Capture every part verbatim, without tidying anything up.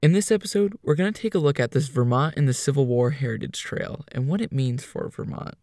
In this episode, we're going to take a look at this Vermont and the Civil War Heritage Trail and what it means for Vermont.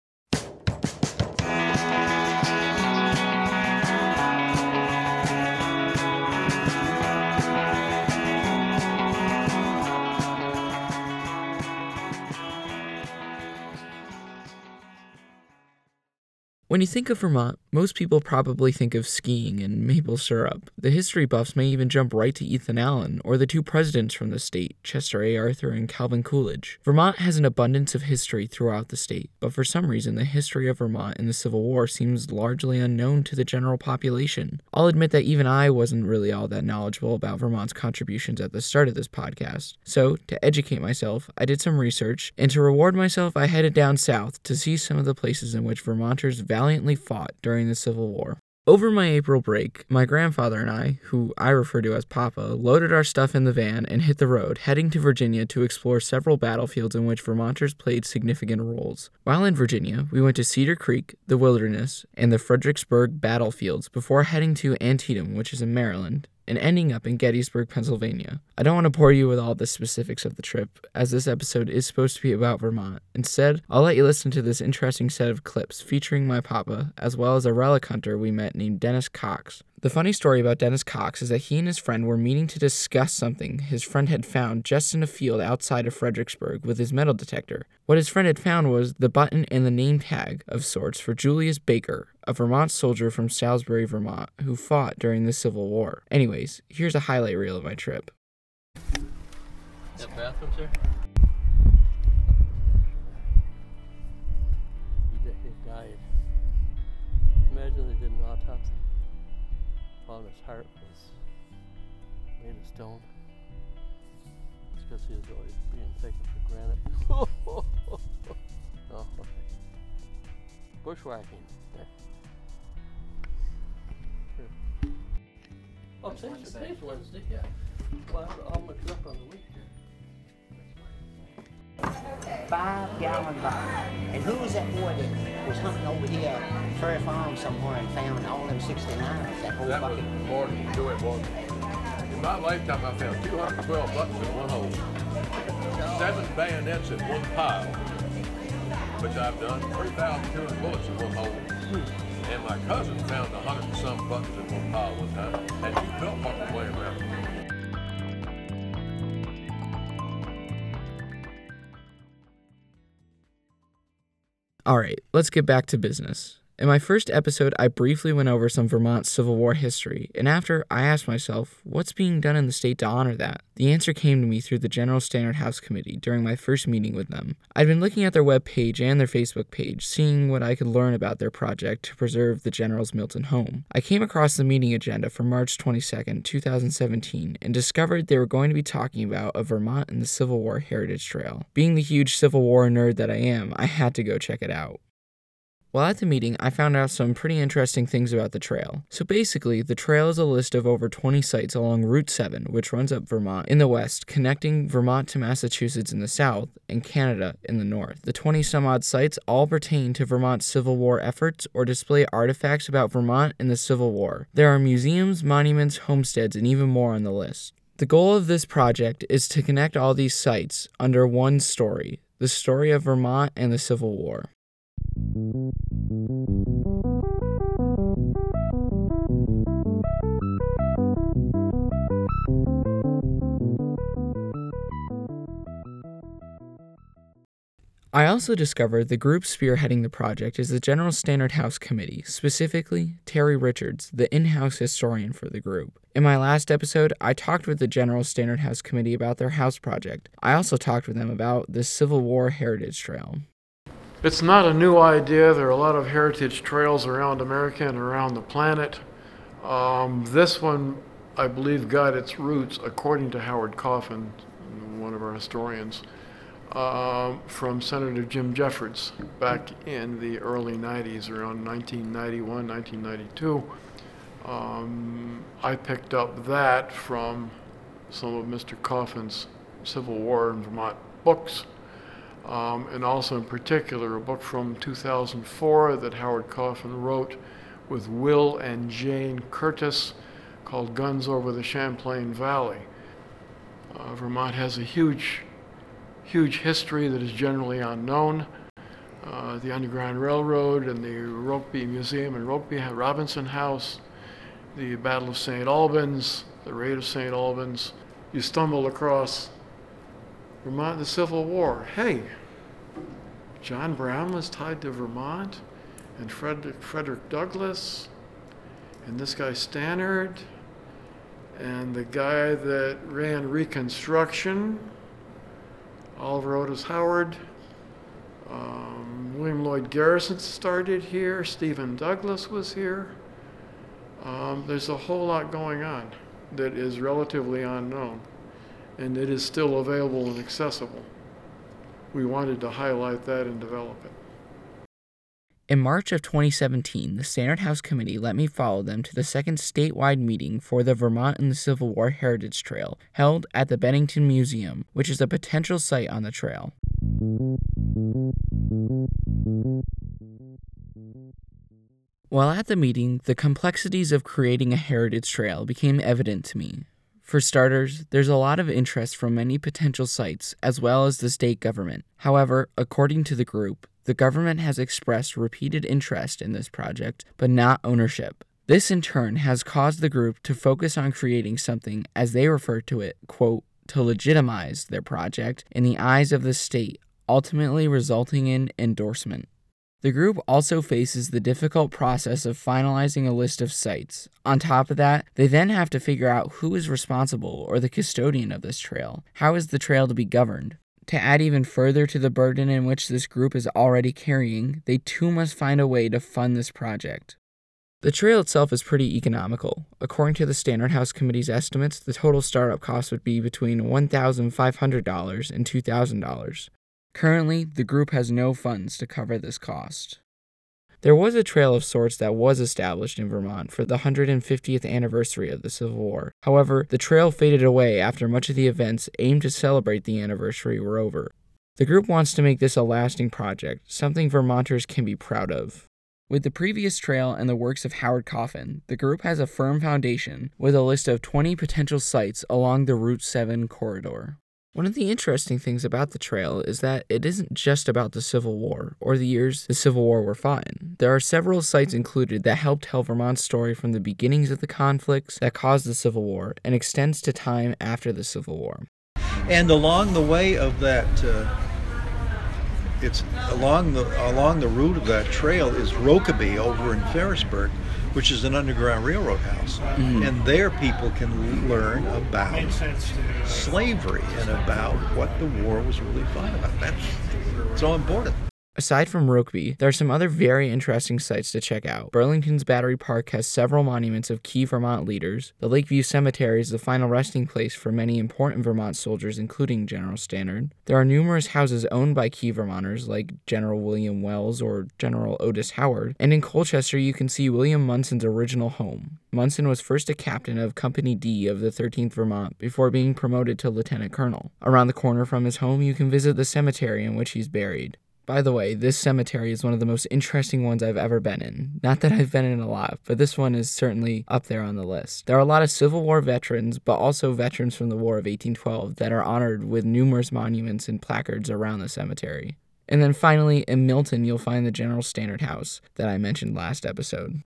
When you think of Vermont, most people probably think of skiing and maple syrup. The history buffs may even jump right to Ethan Allen, or the two presidents from the state, Chester A. Arthur and Calvin Coolidge. Vermont has an abundance of history throughout the state, but for some reason the history of Vermont in the Civil War seems largely unknown to the general population. I'll admit that even I wasn't really all that knowledgeable about Vermont's contributions at the start of this podcast. So, to educate myself, I did some research, and to reward myself, I headed down south to see some of the places in which Vermonters valiantly fought during the Civil War. Over my April break, my grandfather and I, who I refer to as Papa, loaded our stuff in the van and hit the road, heading to Virginia to explore several battlefields in which Vermonters played significant roles. While in Virginia, we went to Cedar Creek, the Wilderness, and the Fredericksburg battlefields before heading to Antietam, which is in Maryland, and ending up in Gettysburg, Pennsylvania. I don't want to bore you with all the specifics of the trip, as this episode is supposed to be about Vermont. Instead, I'll let you listen to this interesting set of clips featuring my papa, as well as a relic hunter we met named Dennis Cox. The funny story about Dennis Cox is that he and his friend were meeting to discuss something his friend had found just in a field outside of Fredericksburg with his metal detector. What his friend had found was the button and the name tag of sorts for Julius Baker, a Vermont soldier from Salisbury, Vermont, who fought during the Civil War. Anyways, here's a highlight reel of my trip. Is that bathroom, sir? He died. Imagine they did an autopsy. Found his heart was made of stone. It's because he was always being taken for granted. Oh, okay. Bushwhacking. There. Here. Oh, today's Wednesday. Wednesday, yeah. Well, I'll, I'll mix it up on the week here. Five gallon bucket. And who was that boy that was hunting over here at Prairie Farm somewhere and found all them sixty-nines, that whole That bucket? was Morton, Joey Morton. In my lifetime, I found two hundred twelve buttons in one hole, seven bayonets in one pile, which I've done, three thousand two hundred bullets in one hole. And my cousin found a hundred and some buttons in one pile one time, and two belt buckles laying around. Alright, let's get back to business. In my first episode, I briefly went over some Vermont Civil War history, and after, I asked myself, what's being done in the state to honor that? The answer came to me through the General Standard House Committee during my first meeting with them. I'd been looking at their webpage and their Facebook page, seeing what I could learn about their project to preserve the General's Milton home. I came across the meeting agenda for March twenty-second, twenty seventeen, and discovered they were going to be talking about a Vermont and the Civil War Heritage Trail. Being the huge Civil War nerd that I am, I had to go check it out. While at the meeting, I found out some pretty interesting things about the trail. So basically, the trail is a list of over twenty sites along Route seven, which runs up Vermont in the west, connecting Vermont to Massachusetts in the south and Canada in the north. The twenty some odd sites all pertain to Vermont's Civil War efforts or display artifacts about Vermont and the Civil War. There are museums, monuments, homesteads, and even more on the list. The goal of this project is to connect all these sites under one story, the story of Vermont and the Civil War. I also discovered the group spearheading the project is the General Standard House Committee, specifically Terry Richards, the in-house historian for the group. In my last episode, I talked with the General Standard House Committee about their house project. I also talked with them about the Civil War Heritage Trail. It's not a new idea. There are a lot of heritage trails around America and around the planet. Um, this one, I believe, got its roots, according to Howard Coffin, one of our historians, uh, from Senator Jim Jeffords back in the early nineties, around nineteen ninety-one, nineteen ninety-two. Um, I picked up that from some of Mister Coffin's Civil War in Vermont books. Um, and also in particular a book from two thousand four that Howard Coffin wrote with Will and Jane Curtis called Guns Over the Champlain Valley. Uh, Vermont has a huge, huge history that is generally unknown. Uh, the Underground Railroad and the Rokeby Museum and Rokeby Robinson House, the Battle of Saint Albans, the Raid of Saint Albans. You stumble across Vermont and the Civil War. Hey, John Brown was tied to Vermont, and Frederick, Frederick Douglass, and this guy Stannard, and the guy that ran Reconstruction, Oliver Otis Howard. Um, William Lloyd Garrison started here. Stephen Douglas was here. Um, there's a whole lot going on that is relatively unknown, and it is still available and accessible. We wanted to highlight that and develop it. In March of twenty seventeen, the Stannard House Committee let me follow them to the second statewide meeting for the Vermont and the Civil War Heritage Trail, held at the Bennington Museum, which is a potential site on the trail. While at the meeting, the complexities of creating a heritage trail became evident to me. For starters, there's a lot of interest from many potential sites, as well as the state government. However, according to the group, the government has expressed repeated interest in this project, but not ownership. This in turn has caused the group to focus on creating something, as they refer to it, quote, to legitimize their project in the eyes of the state, ultimately resulting in endorsement. The group also faces the difficult process of finalizing a list of sites. On top of that, they then have to figure out who is responsible or the custodian of this trail. How is the trail to be governed? To add even further to the burden in which this group is already carrying, they too must find a way to fund this project. The trail itself is pretty economical. According to the Stannard House Committee's estimates, the total startup cost would be between one thousand five hundred dollars and two thousand dollars. Currently, the group has no funds to cover this cost. There was a trail of sorts that was established in Vermont for the one hundred fiftieth anniversary of the Civil War. However, the trail faded away after much of the events aimed to celebrate the anniversary were over. The group wants to make this a lasting project, something Vermonters can be proud of. With the previous trail and the works of Howard Coffin, the group has a firm foundation with a list of twenty potential sites along the Route seven corridor. One of the interesting things about the trail is that it isn't just about the Civil War, or the years the Civil War were fought in. There are several sites included that help tell Vermont's story from the beginnings of the conflicts that caused the Civil War and extends to time after the Civil War. And along the way of that, uh, it's along the along the route of that trail is Rokeby over in Ferrisburg, which is an Underground Railroad house. Mm-hmm. And there people can learn about slavery and about what the war was really fought about. That's so important. Aside from Rokeby, there are some other very interesting sites to check out. Burlington's Battery Park has several monuments of key Vermont leaders. The Lakeview Cemetery is the final resting place for many important Vermont soldiers, including General Stannard. There are numerous houses owned by key Vermonters, like General William Wells or General Otis Howard. And in Colchester, you can see William Munson's original home. Munson was first a captain of Company D of the thirteenth Vermont before being promoted to lieutenant colonel. Around the corner from his home, you can visit the cemetery in which he's buried. By the way, this cemetery is one of the most interesting ones I've ever been in. Not that I've been in a lot, but this one is certainly up there on the list. There are a lot of Civil War veterans, but also veterans from the War of eighteen twelve that are honored with numerous monuments and placards around the cemetery. And then finally, in Milton, you'll find the General Stannard House that I mentioned last episode.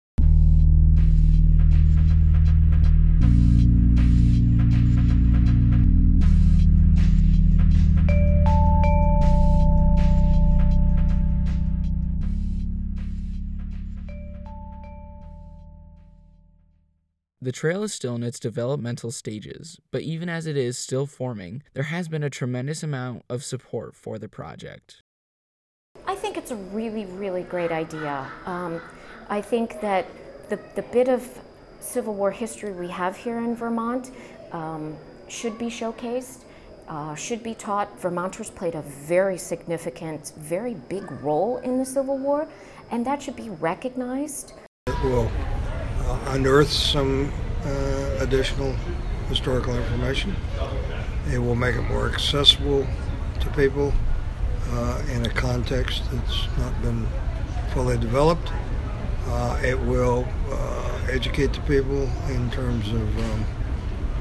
The trail is still in its developmental stages, but even as it is still forming, there has been a tremendous amount of support for the project. I think it's a really, really great idea. Um, I think that the, the bit of Civil War history we have here in Vermont um, should be showcased, uh, should be taught. Vermonters played a very significant, very big role in the Civil War, and that should be recognized. It will uh, unearth some uh, additional historical information. It will make it more accessible to people uh, in a context that's not been fully developed. Uh, it will uh, educate the people in terms of um,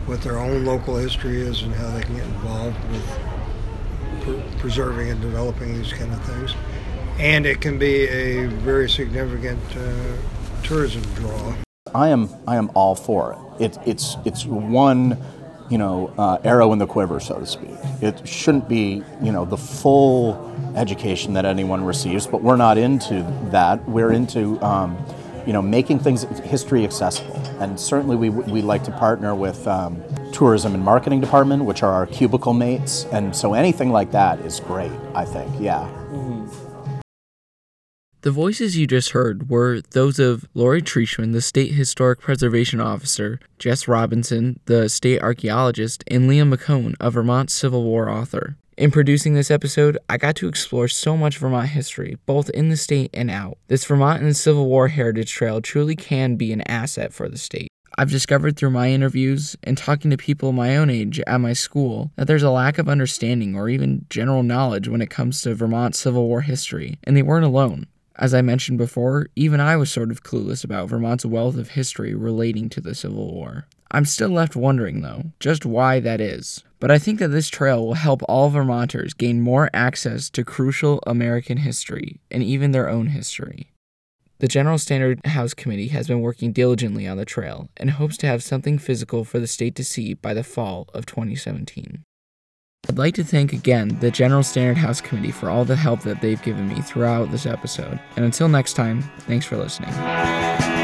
what their own local history is and how they can get involved with pre- preserving and developing these kind of things. And it can be a very significant uh, tourism draw. I am I am all for it. it it's it's one, you know, uh, arrow in the quiver, so to speak. It shouldn't be, you know, the full education that anyone receives, but we're not into that. We're into, um, you know, making things history accessible. And certainly we we like to partner with um, tourism and marketing department, which are our cubicle mates. And so anything like that is great, I think. Yeah. Mm-hmm. The voices you just heard were those of Lori Trishman, the State Historic Preservation Officer, Jess Robinson, the state archaeologist, and Liam McCone, a Vermont Civil War author. In producing this episode, I got to explore so much Vermont history, both in the state and out. This Vermont and Civil War Heritage Trail truly can be an asset for the state. I've discovered through my interviews and talking to people my own age at my school that there's a lack of understanding or even general knowledge when it comes to Vermont Civil War history, and they weren't alone. As I mentioned before, even I was sort of clueless about Vermont's wealth of history relating to the Civil War. I'm still left wondering, though, just why that is. But I think that this trail will help all Vermonters gain more access to crucial American history and even their own history. The General Standard House Committee has been working diligently on the trail and hopes to have something physical for the state to see by the fall of twenty seventeen. I'd like to thank again the General Standard House Committee for all the help that they've given me throughout this episode. And until next time, thanks for listening.